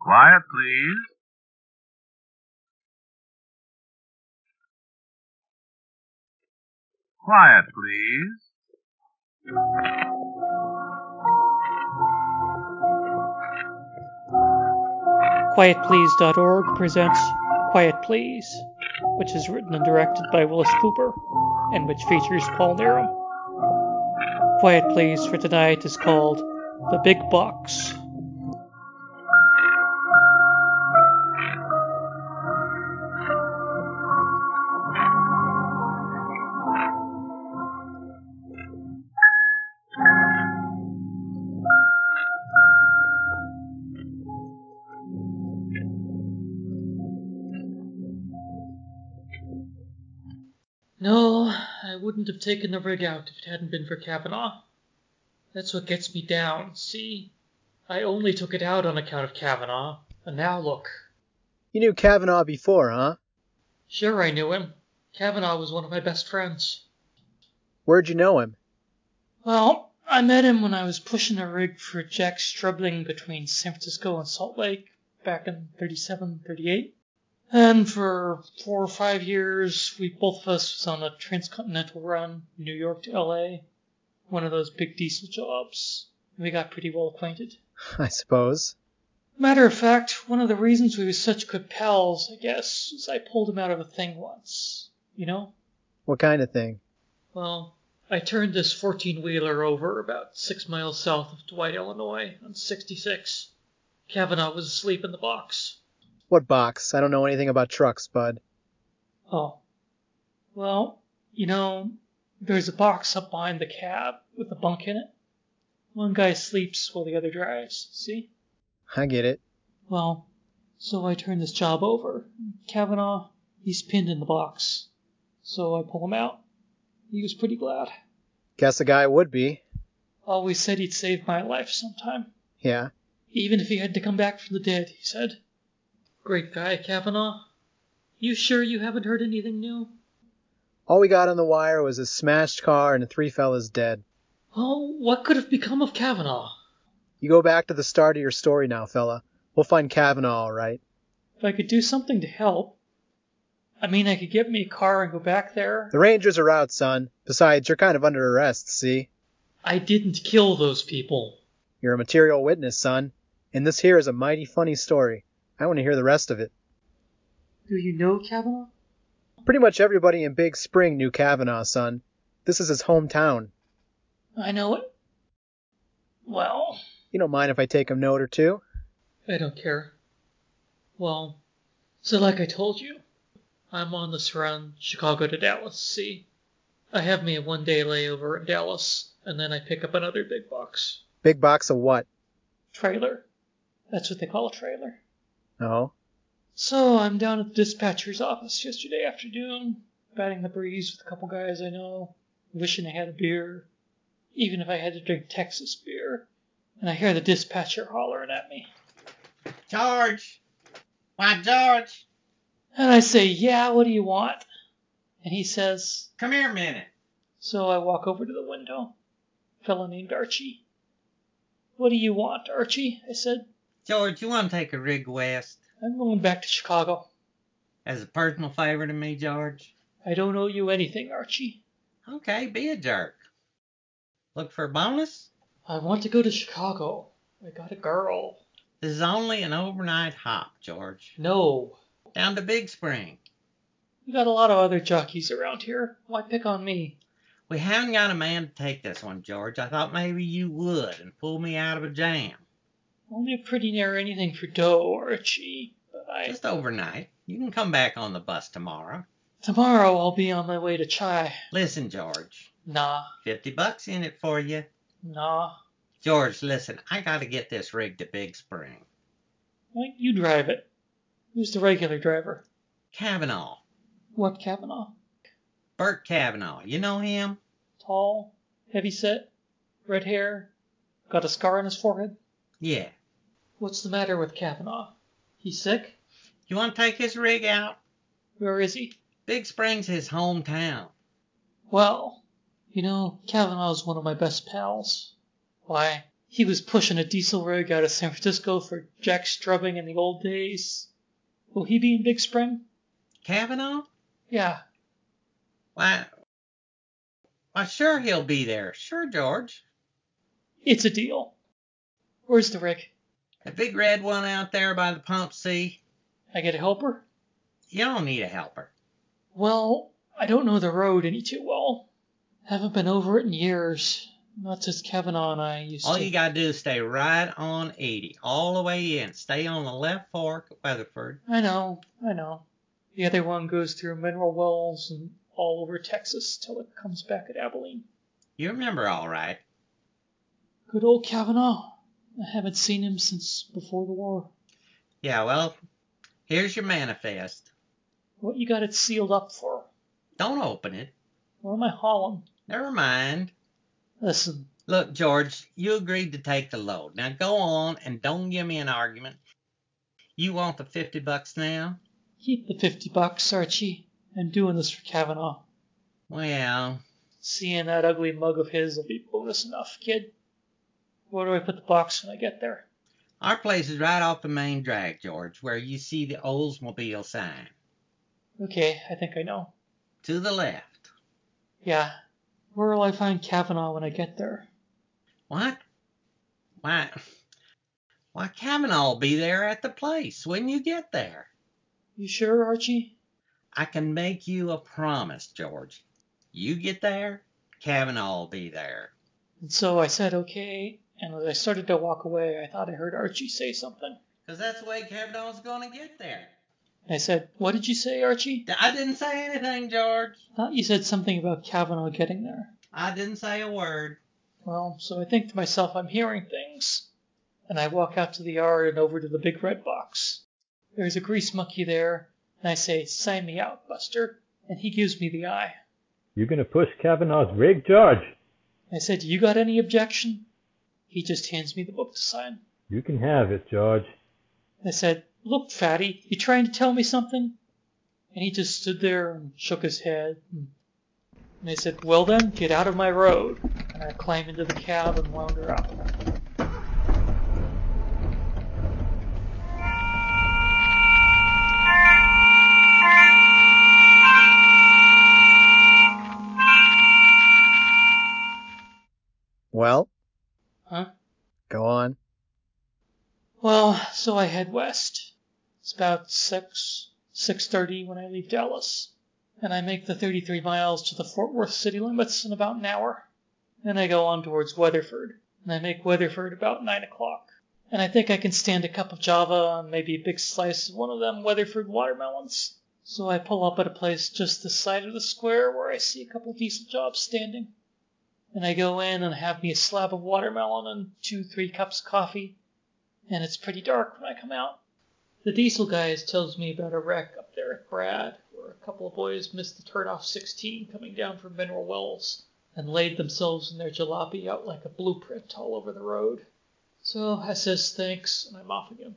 Quiet, please. Quiet, please. QuietPlease.org presents Quiet Please, which is written and directed by Willis Cooper, and which features Paul Nerum. Quiet Please for tonight is called The Big Box. No, I wouldn't have taken the rig out if it hadn't been for Kavanaugh. That's what gets me down, see? I only took it out on account of Kavanaugh, and now look. You knew Kavanaugh before, huh? Sure, I knew him. Kavanaugh was one of my best friends. Where'd you know him? Well, I met him when I was pushing a rig for Jack Strubling between San Francisco and Salt Lake back in 37, 38. And for 4 or 5 years, both of us was on a transcontinental run, New York to LA. One of those big diesel jobs. We got pretty well acquainted. I suppose. Matter of fact, one of the reasons we were such good pals, I guess, is I pulled him out of a thing once. You know? What kind of thing? Well, I turned this 14-wheeler over about 6 miles south of Dwight, Illinois, on 66. Kavanaugh was asleep in the box. What box? I don't know anything about trucks, bud. Oh. Well, you know, there's a box up behind the cab with a bunk in it. One guy sleeps while the other drives, see? I get it. Well, so I turn this job over. Kavanaugh, he's pinned in the box. So I pull him out. He was pretty glad. Guess a guy would be. Always said he'd save my life sometime. Yeah? Even if he had to come back from the dead, he said. Great guy, Kavanaugh. You sure you haven't heard anything new? All we got on the wire was a smashed car and 3 fellas dead. Oh, what could have become of Kavanaugh? You go back to the start of your story now, fella. We'll find Kavanaugh all right. If I could do something to help. I mean, I could get me a car and go back there. The Rangers are out, son. Besides, you're kind of under arrest, see? I didn't kill those people. You're a material witness, son. And this here is a mighty funny story. I want to hear the rest of it. Do you know Kavanaugh? Pretty much everybody in Big Spring knew Kavanaugh, son. This is his hometown. I know it. Well, You don't mind if I take a note or two? I don't care. Well, so like I told you, I'm on this run, Chicago to Dallas, see? I have me a 1-day layover in Dallas, and then I pick up another big box. Big box of what? Trailer. That's what they call a trailer. Oh? So I'm down at the dispatcher's office yesterday afternoon, batting the breeze with a couple guys I know, wishing I had a beer, even if I had to drink Texas beer, and I hear the dispatcher hollering at me. George! Why, George! And I say, yeah, what do you want? And he says, Come here a minute. so I walk over to the window. A fellow named Archie. What do you want, Archie? I said. George, you want to take a rig west? I'm going back to Chicago. As a personal favor to me, George? I don't owe you anything, Archie. Okay, be a jerk. Look for a bonus? I want to go to Chicago. I got a girl. This is only an overnight hop, George. No. Down to Big Spring. You got a lot of other jockeys around here. Why pick on me? We haven't got a man to take this one, George. I thought maybe you would and pull me out of a jam. Only pretty near anything for dough, Archie. But Just overnight. You can come back on the bus tomorrow. Tomorrow I'll be on my way to Chai. Listen, George. Nah. $50 in it for you. Nah. George, listen. I gotta get this rig to Big Spring. Why don't you drive it? Who's the regular driver? Kavanaugh. What Kavanaugh? Bert Kavanaugh. You know him? Tall, heavy-set, red hair, got a scar on his forehead? Yeah. What's the matter with Kavanaugh? He's sick? You want to take his rig out? Where is he? Big Spring's his hometown. Well, you know, Kavanaugh's one of my best pals. Why, He was pushing a diesel rig out of San Francisco for Jack Strubbing in the old days. Will he be in Big Spring? Kavanaugh? Yeah. Why, sure he'll be there. Sure, George. It's a deal. Where's the rig? The big red one out there by the pump, see? I get a helper? You don't need a helper. Well, I don't know the road any too well. Haven't been over it in years. Not since Kavanaugh and I used All to. you gotta do is stay right on 80, all the way in. Stay on the left fork of Weatherford. I know. The other one goes through Mineral Wells and all over Texas till it comes back at Abilene. You remember all right. Good old Kavanaugh. I haven't seen him since before the war. Yeah, well, here's your manifest. What you got it sealed up for? Don't open it. What am I hauling? Never mind. Listen, Look, George, you agreed to take the load. Now go on and don't give me an argument. You want the $50 now? keep the $50, Archie. I'm doing this for Kavanaugh. Well, Seeing that ugly mug of his will be bonus enough, kid. Where do I put the box when I get there? our place is right off the main drag, George, where you see the Oldsmobile sign. Okay, I think I know. To the left. Yeah. Where will I find Kavanaugh when I get there? What? Why, Kavanaugh will be there at the place when you get there. You sure, Archie? I can make you a promise, George. You get there, Kavanaugh will be there. And so I said okay, and as I started to walk away, I thought I heard Archie say something. 'Cause that's the way Kavanaugh's gonna get there. And I said, what did you say, Archie? I didn't say anything, George. I thought you said something about Kavanaugh getting there. I didn't say a word. Well, so I think to myself I'm hearing things. And I walk out to the yard and over to the big red box. There's a grease monkey there, and I say, sign me out, Buster. And he gives me the eye. You gonna push Kavanaugh's rig, George? I said, you got any objection? He just hands me the book to sign. You can have it, George. I said, look, fatty, you trying to tell me something? And he just stood there and shook his head. And I said, well then, get out of my road. And I climbed into the cab and wound her up. Well, Huh? go on. Well, so I head west. It's about 6:30 when I leave Dallas. And I make the 33 miles to the Fort Worth city limits in about an hour. Then I go on towards Weatherford. And I make Weatherford about 9 o'clock. And I think I can stand a cup of Java and maybe a big slice of one of them Weatherford watermelons. So I pull up at a place just this side of the square where I see a couple diesel jobs standing. And I go in and have me a slab of watermelon and 2-3 cups of coffee. And it's pretty dark when I come out. The diesel guys tells me about a wreck up there at Brad, where a couple of boys missed the turnoff 16 coming down from Mineral Wells and laid themselves in their jalopy out like a blueprint all over the road. So I says thanks, and I'm off again.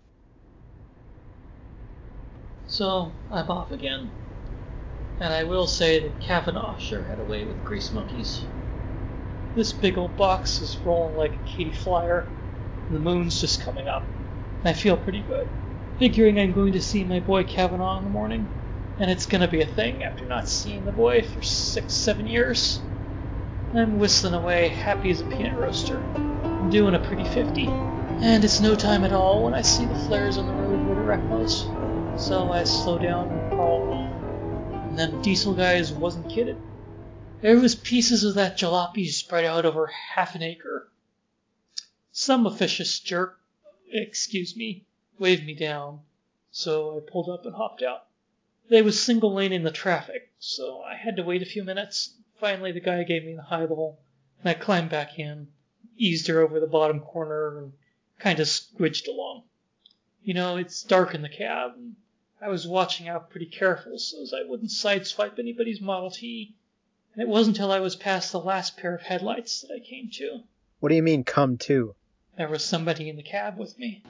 So I'm off again. And I will say that Kavanaugh sure had a way with grease monkeys. This big old box is rolling like a Katy Flyer, and the moon's just coming up, and I feel pretty good. Figuring I'm going to see my boy Kavanaugh in the morning, and it's going to be a thing after not seeing the boy for 6-7 years. I'm whistling away, happy as a peanut roaster. I'm doing a pretty 50, and it's no time at all when I see the flares on the road where the wreck was. So I slow down and crawl along. And them diesel guys wasn't kidding. There was pieces of that jalopy spread out over half an acre. Some officious jerk, waved me down, so I pulled up and hopped out. They was single laning the traffic, so I had to wait a few minutes. Finally, the guy gave me the highball, and I climbed back in, eased her over the bottom corner, and kind of squidged along. You know, it's dark in the cab, and I was watching out pretty careful so as I wouldn't sideswipe anybody's Model T. And it wasn't until I was past the last pair of headlights that I came to. What do you mean, come to? There was somebody in the cab with me.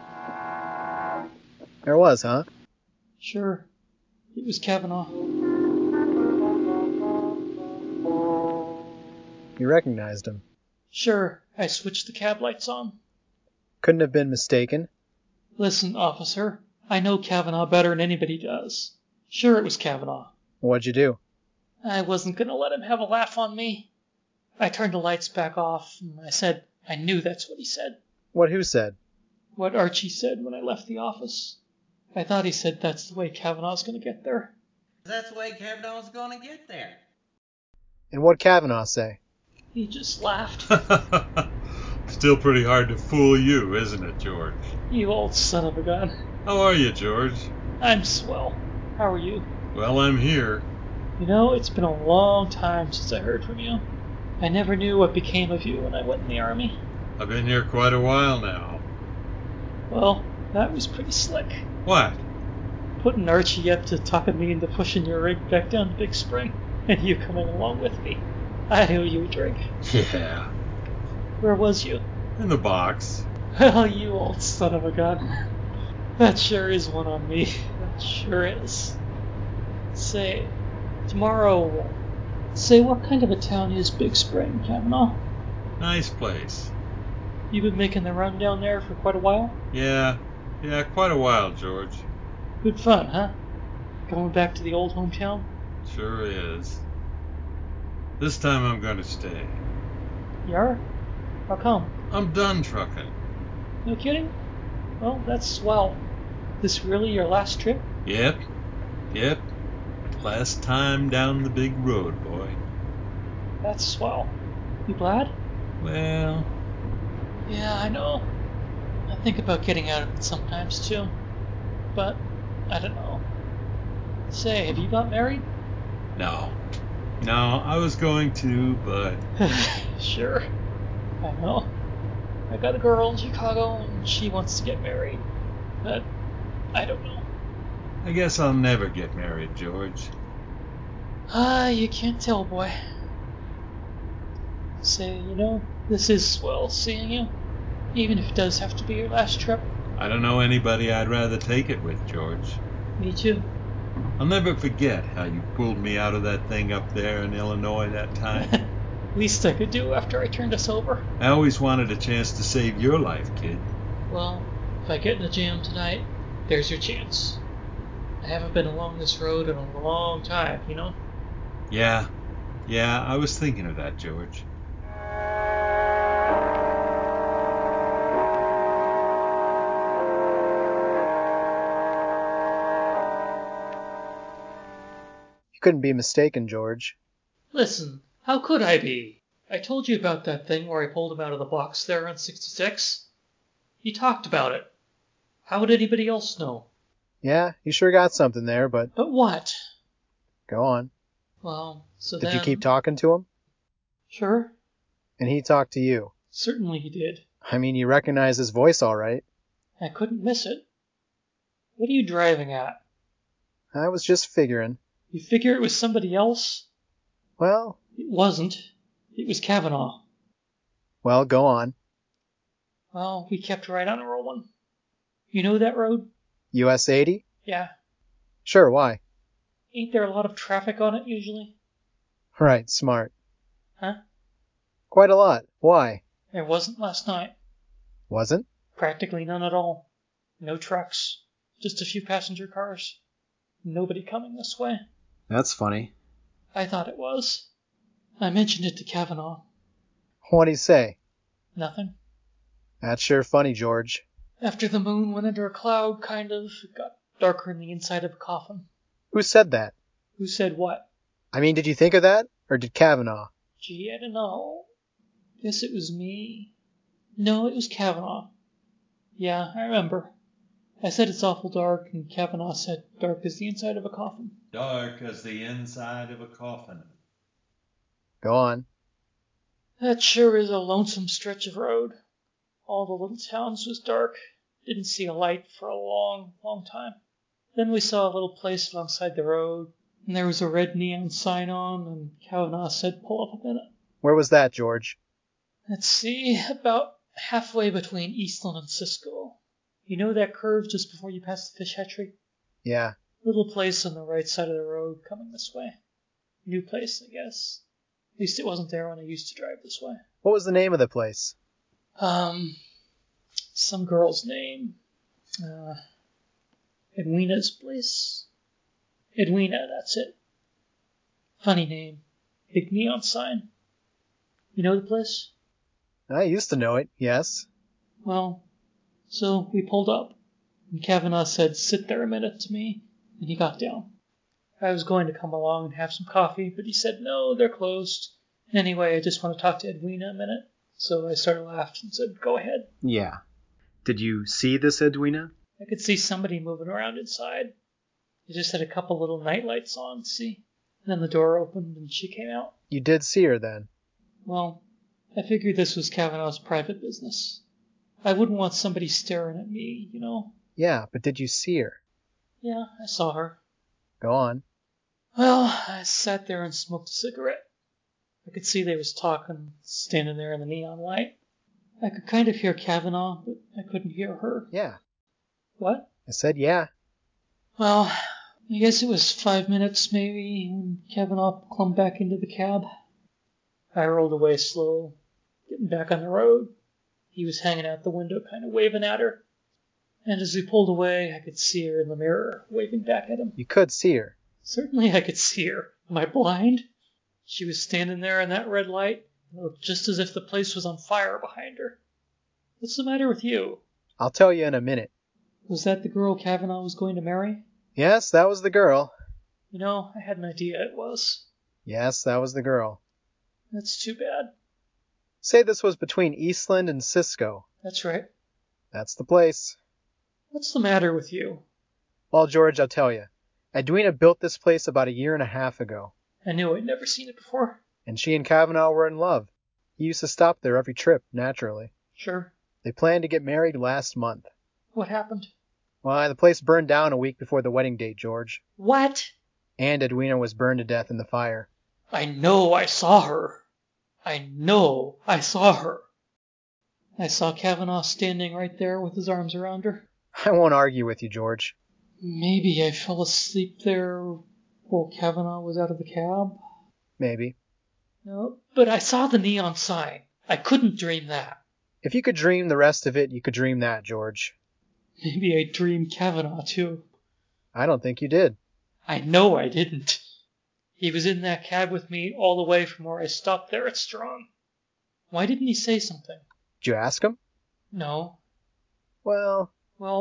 There was, huh? Sure, it was Kavanaugh. You recognized him. Sure, I switched the cab lights on. Couldn't have been mistaken. Listen, officer, I know Kavanaugh better than anybody does. Sure, it was Kavanaugh. What'd you do? I wasn't going to let him have a laugh on me. I turned the lights back off, and I said, I knew that's what he said. What who said? What Archie said when I left the office. I thought he said that's the way Kavanaugh's going to get there. That's the way Kavanaugh's gonna get there. And what'd Kavanaugh say? He just laughed. Still pretty hard to fool you, isn't it, George? You old son of a gun. How are you, George? I'm swell. How are you? Well, I'm here. You know, it's been a long time since I heard from you. I never knew what became of you when I went in the army. I've been here quite a while now. Well, that was pretty slick. What? Putting Archie up to talking me into pushing your rig back down to Big Spring, and you coming along with me. I owe you a drink. Yeah. Where was you? In the box. Well, you old son of a gun. That sure is one on me. That sure is. Say, tomorrow, say what kind of a town is Big Spring, Kavanaugh? Nice place. You been making the run down there for quite a while? Yeah, quite a while, George. Good fun, huh? Going back to the old hometown? Sure is. This time I'm gonna stay. You are? How come? I'm done trucking. No kidding? Well, that's swell. This really your last trip? Yep. Last time down the big road, boy. That's swell. You glad? Well, Yeah, I know. I think about getting out of it sometimes too. But, I don't know. Say, have you got married? no. No, I was going to, but Sure. I know. I got a girl in Chicago and she wants to get married. But, I don't know. I guess I'll never get married, George. You can't tell, boy. Say, you know, this is swell seeing you. Even if it does have to be your last trip. I don't know anybody I'd rather take it with, George. Me too. I'll never forget how you pulled me out of that thing up there in Illinois that time. Least I could do after I turned us over. I always wanted a chance to save your life, kid. Well, if I get in a jam tonight, there's your chance. I haven't been along this road in a long time, you know? Yeah, I was thinking of that, George. You couldn't be mistaken, George. Listen, how could I be? I told you about that thing where I pulled him out of the box there on 66. He talked about it. How would anybody else know? Yeah, you sure got something there, but But what? go on. Well, so Did then... you keep talking to him? Sure. And he talked to you? Certainly he did. I mean, you recognize his voice all right. I couldn't miss it. What are you driving at? I was just figuring. You figure it was somebody else? Well, It wasn't. It was Kavanaugh. go on. Well, we kept right on rolling. You know that road? US 80? Yeah. Sure, why? Ain't there a lot of traffic on it usually? Right, smart. Huh? Quite a lot. Why? There wasn't last night. Wasn't? Practically none at all. No trucks. Just a few passenger cars. Nobody coming this way. That's funny. I thought it was. I mentioned it to Kavanaugh. What'd he say? Nothing. That's sure funny, George. After the moon went under a cloud, kind of, it got darker in the inside of a coffin. Who said that? Who said what? I mean, did you think of that? Or did Kavanaugh? Gee, I don't know. Guess it was me. No, it was Kavanaugh. Yeah, I remember. I said it's awful dark, and Kavanaugh said dark as the inside of a coffin. Dark as the inside of a coffin. Go on. That sure is a lonesome stretch of road. All the little towns was dark. Didn't see a light for a long, long time. Then we saw a little place alongside the road, and there was a red neon sign on, and Kavanaugh said, "Pull up a minute." Where was that, George? Let's see, about halfway between Eastland and Cisco. You know that curve just before you pass the fish hatchery? Yeah. Little place on the right side of the road coming this way. New place, I guess. At least it wasn't there when I used to drive this way. What was the name of the place? Some girl's name. Edwina's place. Edwina, that's it. Funny name. Big neon sign. You know the place? I used to know it, yes. Well, so we pulled up, and Kavanaugh said, "Sit there a minute" to me, and he got down. I was going to come along and have some coffee, but he said, "No, they're closed. Anyway, I just want to talk to Edwina a minute." So I started laughing and said, "Go ahead." Yeah. Did you see this Edwina? I could see somebody moving around inside. They just had a couple little night lights on, see? And then the door opened and she came out. You did see her then? Well, I figured this was Kavanaugh's private business. I wouldn't want somebody staring at me, you know? Yeah, but did you see her? Yeah, I saw her. Go on. Well, I sat there and smoked a cigarette. I could see they was talking, standing there in the neon light. I could kind of hear Kavanaugh, but I couldn't hear her. Yeah. What? I said yeah. Well, I guess it was 5 minutes, maybe, when Kavanaugh clumbed back into the cab. I rolled away slow, getting back on the road. He was hanging out the window, kind of waving at her. And as we pulled away, I could see her in the mirror, waving back at him. You could see her. Certainly I could see her. Am I blind? She was standing there in that red light. It looked just as if the place was on fire behind her. What's the matter with you? I'll tell you in a minute. Was that the girl Kavanaugh was going to marry? Yes, that was the girl. You know, I had an idea it was. Yes, that was the girl. That's too bad. Say this was between Eastland and Cisco. That's right. That's the place. What's the matter with you? Well, George, I'll tell you. Edwina built this place about 1.5 years ago. I knew I'd never seen it before. And she and Kavanaugh were in love. He used to stop there every trip, naturally. Sure. They planned to get married last month. What happened? Why, the place burned down a week before the wedding date, George. What? And Edwina was burned to death in the fire. I know I saw her. I know I saw her. I saw Kavanaugh standing right there with his arms around her. I won't argue with you, George. Maybe I fell asleep there while Kavanaugh was out of the cab. Maybe. No, but I saw the neon sign. I couldn't dream that. If you could dream the rest of it, you could dream that, George. Maybe I dreamed Kavanaugh, too. I don't think you did. I know I didn't. He was in that cab with me all the way from where I stopped there at Strong. Why didn't he say something? Did you ask him? No. Well,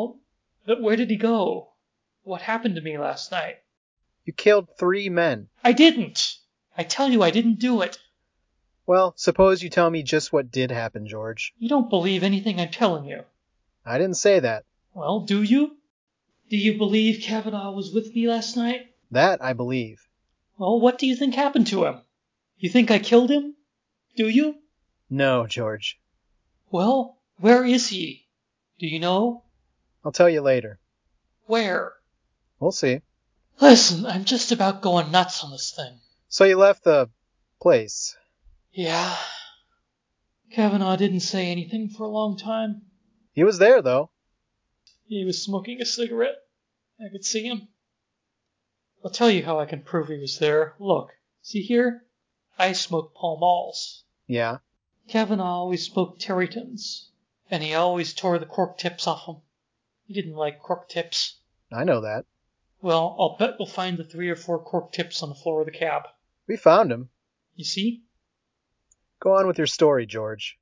but where did he go? What happened to me last night? you killed 3 men. I didn't! I tell you I didn't do it. Well, suppose you tell me just what did happen, George. You don't believe anything I'm telling you. I didn't say that. Well, do you? Do you believe Kavanaugh was with me last night? That I believe. Well, what do you think happened to him? You think I killed him? Do you? No, George. Well, where is he? Do you know? I'll tell you later. Where? We'll see. Listen, I'm just about going nuts on this thing. So you left the place. Yeah. Kavanaugh didn't say anything for a long time. He was there, though. He was smoking a cigarette. I could see him. I'll tell you how I can prove he was there. Look, see here? I smoke Pall Malls. Yeah. Kavanaugh always smoked Terrytons, and he always tore the cork tips off them. He didn't like cork tips. I know that. Well, I'll bet we'll find the 3 or 4 cork tips on the floor of the cab. We found him. You see? Go on with your story, George.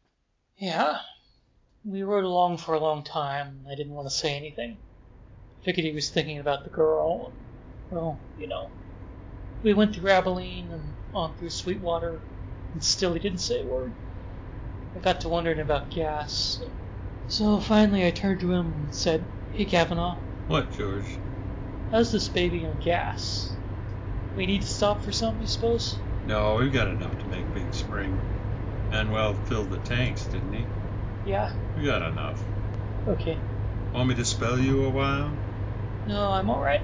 Yeah. We rode along for a long time, and I didn't want to say anything. Figured he was thinking about the girl. Well, you know. We went through Abilene and on through Sweetwater, and still he didn't say a word. I got to wondering about gas. So finally I turned to him and said, "Hey, Kavanaugh, What, George? how's this baby on gas? We need to stop for something, you suppose?" No, we've got enough to make Big Spring. Manuel filled the tanks, didn't he? Yeah, We got enough. okay. Want me to spell you a while? No, I'm alright.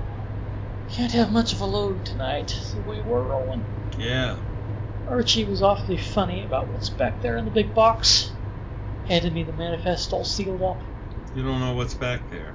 Can't have much of a load tonight, the way we're rolling. Yeah. Archie was awfully funny about what's back there in the big box. Handed me the manifest all sealed up. You don't know what's back there.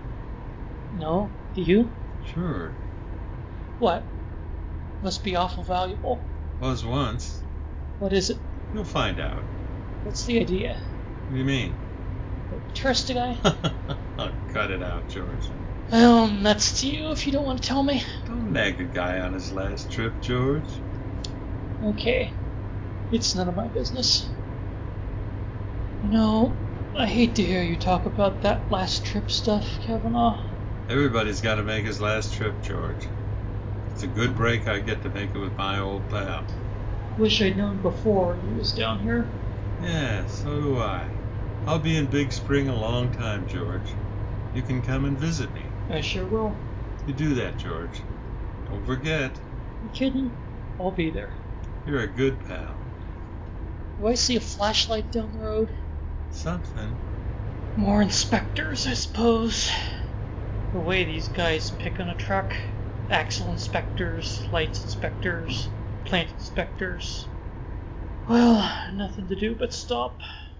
No? Do you? Sure. What? Must be awful valuable. Was once. What is it? You'll find out. What's the idea? What do you mean? Trust a guy? Oh, cut it out, George. Well, that's to you if you don't want to tell me. Don't nag a guy on his last trip, George. Okay. It's none of my business. You know, I hate to hear you talk about that last trip stuff, Kavanaugh. Everybody's got to make his last trip, George. It's a good break I get to make it with my old pal. Wish I'd known before you was down here. Yeah, so do I. I'll be in Big Spring a long time, George. You can come and visit me. I sure will. You do that, George. Don't forget. You kidding? I'll be there. You're a good pal. Do I see a flashlight down the road? Something. More inspectors, I suppose. The way these guys pick on a truck. Axle inspectors, lights inspectors, plant inspectors. Well, nothing to do but stop.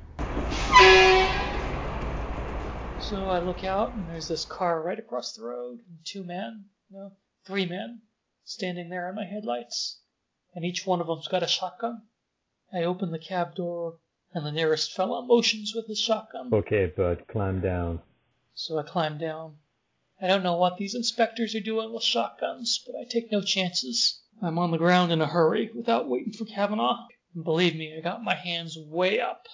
So I look out, and there's this car right across the road, and 3 men, standing there in my headlights, and each one of them's got a shotgun. I open the cab door, and the nearest fella motions with his shotgun. Okay, bud, climb down. So I climb down. I don't know what these inspectors are doing with shotguns, but I take no chances. I'm on the ground in a hurry, without waiting for Kavanaugh. And believe me, I got my hands way up.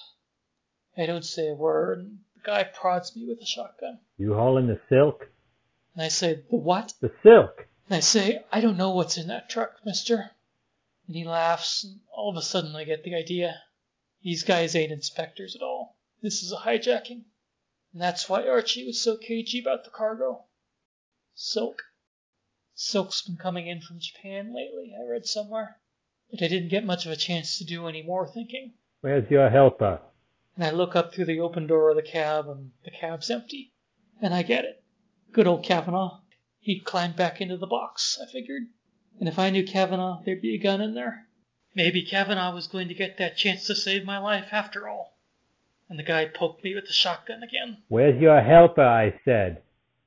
I don't say a word, and the guy prods me with a shotgun. You hauling the silk? And I say, the what? The silk! And I say, I don't know what's in that truck, mister. And he laughs, and all of a sudden I get the idea. These guys ain't inspectors at all. This is a hijacking. And that's why Archie was so cagey about the cargo. Silk. Silk's been coming in from Japan lately, I read somewhere. But I didn't get much of a chance to do any more thinking. Where's your helper? And I look up through the open door of the cab, and the cab's empty. And I get it. Good old Kavanaugh. He'd climbed back into the box, I figured. And if I knew Kavanaugh, there'd be a gun in there. Maybe Kavanaugh was going to get that chance to save my life after all. And the guy poked me with the shotgun again. Where's your helper, I said?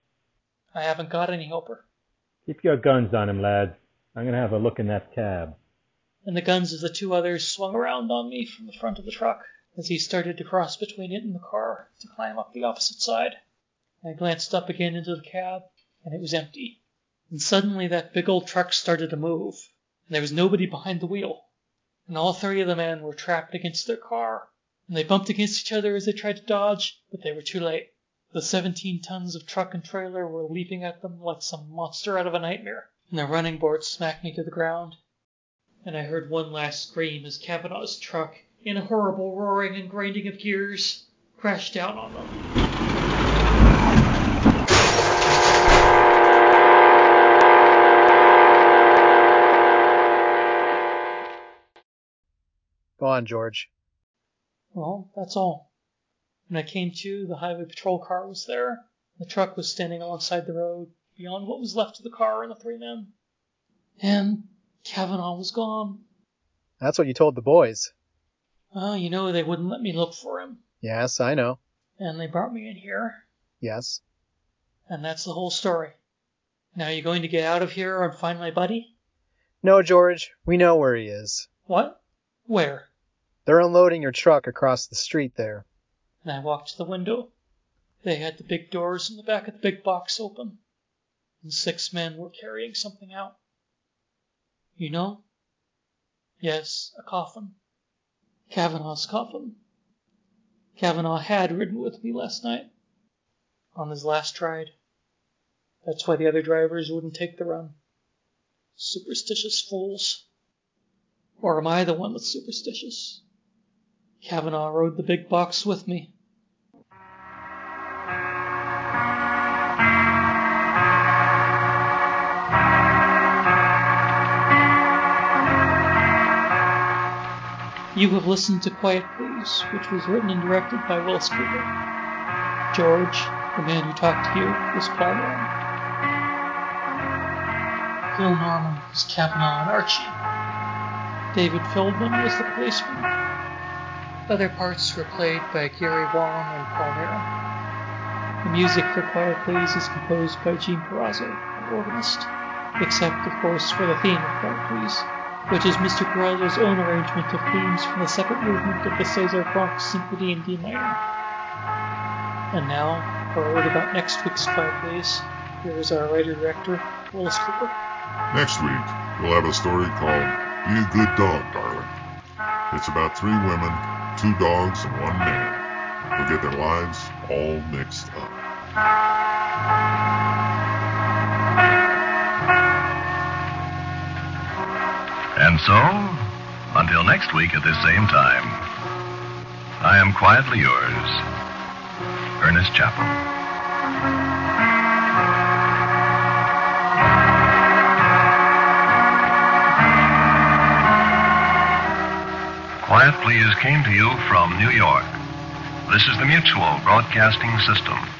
I haven't got any helper. Keep your guns on him, lads. I'm gonna have a look in that cab. And the guns of the 2 others swung around on me from the front of the truck as he started to cross between it and the car to climb up the opposite side. I glanced up again into the cab, and it was empty. And suddenly that big old truck started to move, and there was nobody behind the wheel. And all 3 of the men were trapped against their car, and they bumped against each other as they tried to dodge, but they were too late. The 17 tons of truck and trailer were leaping at them like some monster out of a nightmare, and the running board smacked me to the ground. And I heard one last scream as Kavanaugh's truck, in a horrible roaring and grinding of gears, crashed down on them. Go on, George. Well, that's all. When I came to, the highway patrol car was there. The truck was standing alongside the road, beyond what was left of the car and the 3 men. And Kavanaugh was gone. That's what you told the boys. Well, you know they wouldn't let me look for him. Yes, I know. And they brought me in here. Yes. And that's the whole story. Now you going to get out of here and find my buddy? No, George, we know where he is. What? Where? They're unloading your truck across the street there. And I walked to the window. They had the big doors in the back of the big box open. And 6 men were carrying something out. You know? Yes, a coffin. Kavanaugh's coffin. Kavanaugh had ridden with me last night. On his last ride. That's why the other drivers wouldn't take the run. Superstitious fools. Or am I the one that's superstitious? Kavanaugh rode the big box with me. You have listened to Quiet Please, which was written and directed by Willis Cooper. George, the man who talked to you, was Paul Norman. Phil Norman was Kavanaugh and Archie. David Feldman was the policeman. Other parts were played by Gary Wallen and Paul Nera. The music for Quiet Please is composed by Gene Perazzo, the organist, except, of course, for the theme of Quiet Please. which is Mr. Grouser's own arrangement of themes from the second movement of the Cesar Franck Symphony in D minor. And now, for a word about next week's Quiet Please, here is our writer-director, Willis Cooper. Next week, we'll have a story called Be a Good Dog, Darling. It's about 3 women, 2 dogs, and 1 man who get their lives all mixed up. And so, until next week at this same time, I am quietly yours, Ernest Chappell. Quiet Please came to you from New York. This is the Mutual Broadcasting System.